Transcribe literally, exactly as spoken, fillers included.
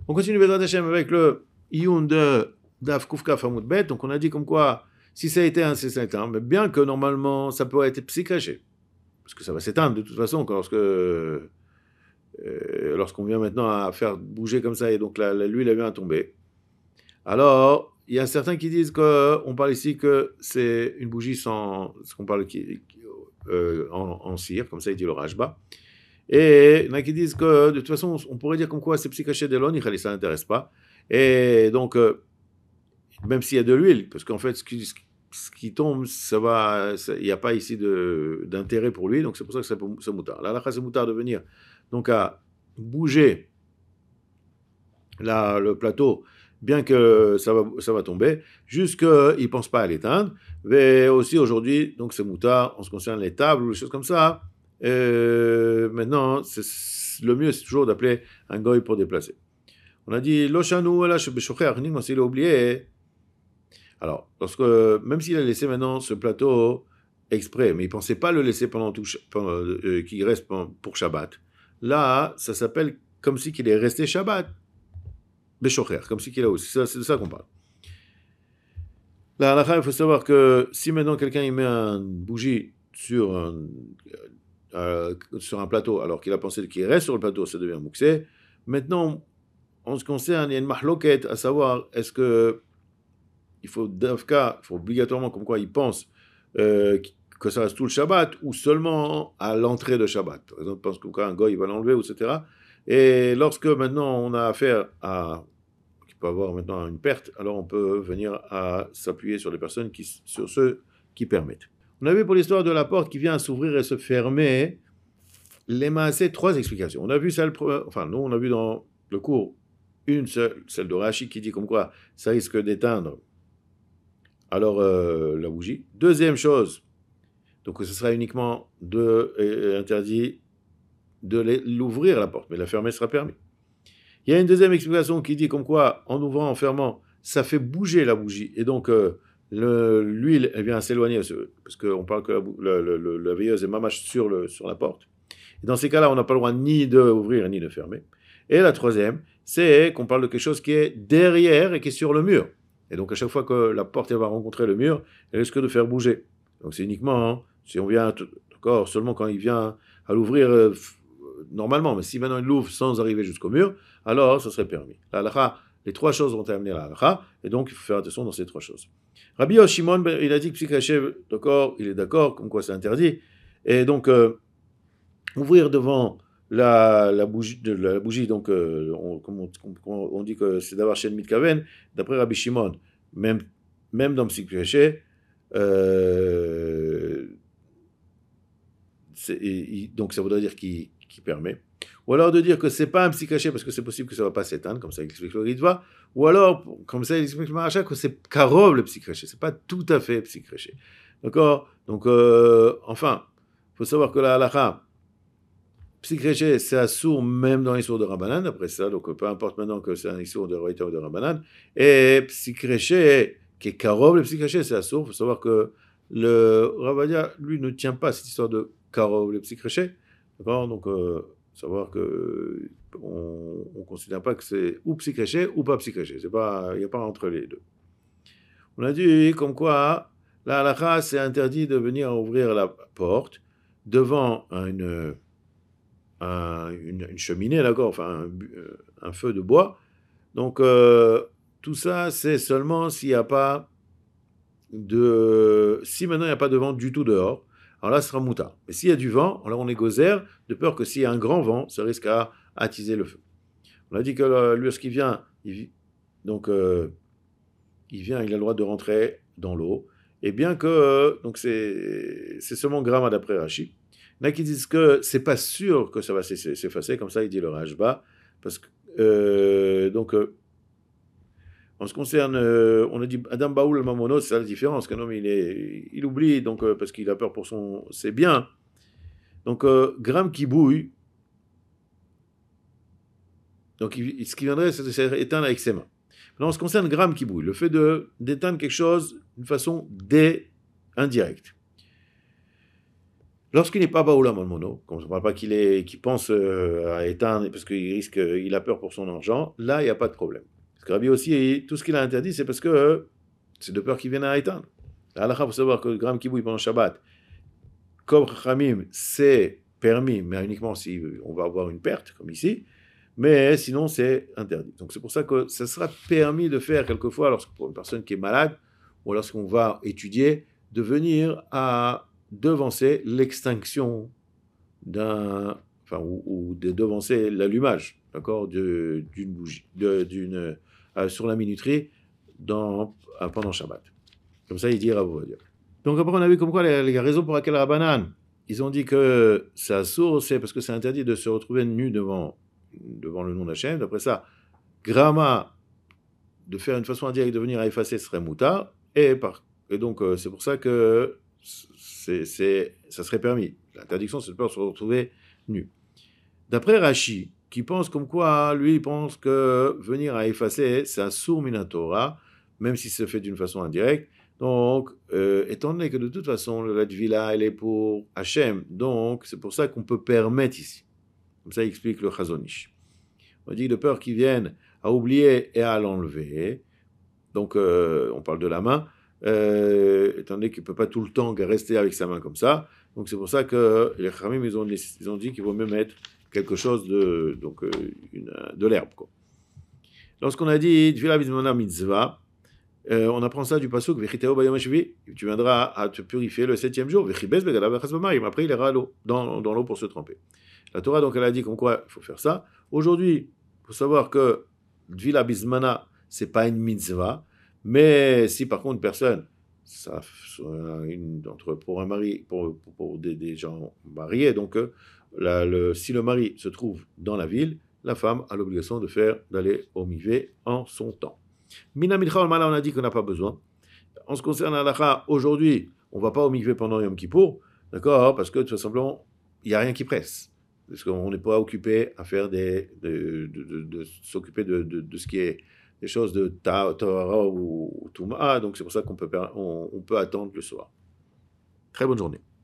On continue Bezrat Hashem avec le Iyun de Daf Kufkaf Hamoud Bet. Donc on a dit comme quoi, si ça a été un, c'est s'éteint, mais bien que normalement ça peut être psy-caché, parce que ça va s'éteindre de toute façon lorsque, euh, lorsqu'on vient maintenant à faire bouger comme ça et donc la, la, l'huile elle vient à tomber. Alors il y a certains qui disent qu'on parle ici que c'est une bougie sans, ce qu'on parle qui, euh, en, en cire, comme ça il dit le Rajba. Et il y en a qui disent que de toute façon, on pourrait dire comme quoi c'est psy-caché de l'on, ça n'intéresse pas. Et donc, euh, même s'il y a de l'huile, parce qu'en fait, ce qui, ce qui tombe, ça va, ça, il n'y a pas ici de, d'intérêt pour lui, donc c'est pour ça que c'est, c'est moutard. Là, là, c'est moutard de venir donc à bouger la, le plateau, bien que ça va, ça va tomber, jusqu'il ne pense pas à l'éteindre. Mais aussi aujourd'hui, donc c'est moutard en ce qui concerne les tables ou les choses comme ça. Euh, maintenant, c'est, le mieux, c'est toujours d'appeler un goy pour déplacer. On a dit, Lochanou, là, s'il a oublié. Alors, lorsque, même s'il a laissé maintenant ce plateau exprès, mais il ne pensait pas le laisser pendant tout, pendant, euh, qu'il reste pour Shabbat, là, ça s'appelle comme si qu'il est resté Shabbat. Beshocher, comme si qu'il a aussi. C'est, c'est de ça qu'on parle. Là, il faut savoir que si maintenant quelqu'un il met une bougie sur un, euh, sur un plateau, alors qu'il a pensé qu'il reste sur le plateau, ça devient mouxé. Maintenant, en ce qui concerne, il y a une mahloket à savoir, est-ce que il faut d'Afka, il faut obligatoirement, comme quoi il pense euh, que ça reste tout le Shabbat, ou seulement à l'entrée de Shabbat. Par exemple, pense qu'un goy il va l'enlever, et cetera. Et lorsque maintenant on a affaire à qui peut avoir maintenant une perte, alors on peut venir à s'appuyer sur les personnes qui, sur ceux qui permettent. On a vu pour l'histoire de la porte qui vient à s'ouvrir et se fermer, les maasés, trois explications. On a vu celle, enfin nous on a vu dans le cours une seule, celle de Rashi qui dit comme quoi ça risque d'éteindre alors euh, la bougie. Deuxième chose, donc ce sera uniquement de, euh, interdit de l'ouvrir la porte, mais la fermer sera permis. Il y a une deuxième explication qui dit comme quoi, en ouvrant, en fermant, ça fait bouger la bougie. Et donc, euh, le, l'huile, elle vient s'éloigner, parce qu'on parle que la, la, la, la veilleuse est mamache sur, le, sur la porte. Et dans ces cas-là, on n'a pas le droit ni d'ouvrir ni de fermer. Et la troisième, c'est qu'on parle de quelque chose qui est derrière et qui est sur le mur. Et donc, à chaque fois que la porte elle va rencontrer le mur, elle risque de faire bouger. Donc, c'est uniquement, hein, si on vient, d'accord, seulement quand il vient à l'ouvrir euh, normalement. Mais si maintenant il l'ouvre sans arriver jusqu'au mur, alors ce serait permis. La halakha, les trois choses vont amener la halakha, et donc il faut faire attention dans ces trois choses. Rabbi Yoshimon, il a dit que psy-caché, d'accord, il est d'accord, comme quoi c'est interdit. Et donc, euh, ouvrir devant la, la, bougie, de, la bougie, donc, euh, on, on, on, on dit que c'est d'avoir chez le mitkaven, d'après Rabbi Shimon, même, même dans psy-caché, euh, donc ça voudrait dire qu'il, qu'il permet. Ou alors de dire que c'est pas un psy-caché parce que c'est possible que ça ne va pas s'éteindre, comme ça il explique le Ritva, ou alors, comme ça il explique le Maracha, que c'est karov le psy-caché, c'est pas tout à fait psy-caché. D'accord. Donc, euh, enfin, il faut savoir que la halakha, psy-caché, c'est assourd même dans les sourds de Rabbanan, après ça, donc peu importe maintenant que c'est un issour de Reiter ou de Rabbanan, et psy-caché, qui est karov le psy-caché, c'est assourd, il faut savoir que le Ravadia, lui, ne tient pas à cette histoire de karov le psy-caché, d'accord. Donc, euh, savoir que on ne considère pas que c'est ou psy-caché ou pas psy-caché. Il n'y a pas entre les deux. On a dit comme quoi la halakha, c'est interdit de venir ouvrir la porte devant une, un, une, une cheminée, d'accord, enfin un, un feu de bois. Donc euh, tout ça, c'est seulement s'il n'y a pas de... Si maintenant il n'y a pas de vent du tout dehors, alors là, ce sera mouta. Mais s'il y a du vent, alors on est gozer, de peur que s'il y a un grand vent, ça risque à attiser le feu. On a dit que lui, lorsqu'il vient, il, donc, euh, il vient, il a le droit de rentrer dans l'eau, et bien que, euh, donc c'est, c'est seulement gramma d'après Rashi. Il y en a qui disent que c'est pas sûr que ça va s'effacer, comme ça il dit le Rajba, parce que, euh, donc, euh, en ce qui concerne, euh, on a dit Adam Baoul Mamono, c'est ça la différence, qu'un homme il, est, il oublie, donc, euh, parce qu'il a peur pour son, ses biens. Donc, euh, gramme qui bouille, donc il, ce qui viendrait, c'est de s'éteindre avec ses mains. Maintenant, en ce qui concerne gramme qui bouille, le fait de, d'éteindre quelque chose d'une façon dé, indirecte. Lorsqu'il n'est pas Baolam al mono, quand on ne parle pas qu'il est, qu'il pense euh, à éteindre parce qu'il risque, il a peur pour son argent, là il n'y a pas de problème. Parce que Rabbi aussi, tout ce qu'il a interdit, c'est parce que euh, c'est de peur qu'il vienne à éteindre. La halakha, il faut savoir que le gram kibouy pendant Shabbat, comme Chachamim, c'est permis, mais uniquement si on va avoir une perte, comme ici, mais sinon c'est interdit. Donc c'est pour ça que ça sera permis de faire quelquefois, lorsque pour une personne qui est malade, ou lorsqu'on va étudier, de venir à devancer l'extinction d'un, enfin, ou, ou de devancer l'allumage, d'accord, de, d'une bougie, de, d'une, euh, sur la minuterie dans, euh, pendant Shabbat. Comme ça, il dit Rav Ovadia. Donc après, on a vu comme quoi les, les raisons pour lesquelles Rabbanan, ils ont dit que c'est sourd, c'est parce que c'est interdit de se retrouver nu devant, devant le nom d'Hachem. D'après ça, Grama, de faire une façon indirecte de venir à effacer serait moutard, et, par, et donc euh, c'est pour ça que c'est, c'est, ça serait permis. L'interdiction, c'est de peur de se retrouver nu. D'après Rashi, qui pense comme quoi, lui, il pense que venir à effacer, c'est un sourd minatora, même si c'est fait d'une façon indirecte. Donc, euh, étant donné que de toute façon, la Tvila, elle est pour Hachem, donc c'est pour ça qu'on peut permettre ici. Comme ça, il explique le Chazonish. On dit de peur qu'ils viennent à oublier et à l'enlever. Donc, euh, on parle de la main, euh, étant donné qu'il ne peut pas tout le temps rester avec sa main comme ça. Donc, c'est pour ça que les Khamim, ils ont, ils ont dit qu'il vaut mieux mettre quelque chose de, donc, euh, une, de l'herbe, quoi. Lorsqu'on a dit Tvila Bizmana Mitzvah, Euh, on apprend ça du pasuk, tu viendras à te purifier le septième jour. Après, il ira à l'eau, dans, dans l'eau pour se tremper. La Torah, donc, elle a dit comme quoi il faut faire ça. Aujourd'hui, il faut savoir que Dvila Bismana, c'est pas une mitzvah, mais si par contre une personne, ça, une, entre, pour un mari, pour, pour, pour des, des gens mariés, donc la, le, si le mari se trouve dans la ville, la femme a l'obligation de faire, d'aller au mikvé en son temps. Mina Milcha al Mala, on a dit qu'on n'a pas besoin. En ce qui concerne l'halakha, aujourd'hui, on ne va pas au mikvé pendant Yom Kippour, d'accord, parce que tout simplement, il n'y a rien qui presse. Parce qu'on n'est pas occupé à faire des. de, de, de, de s'occuper de, de, de ce qui est des choses de Tahara ou Touma, donc c'est pour ça qu'on peut, on, on peut attendre le soir. Très bonne journée.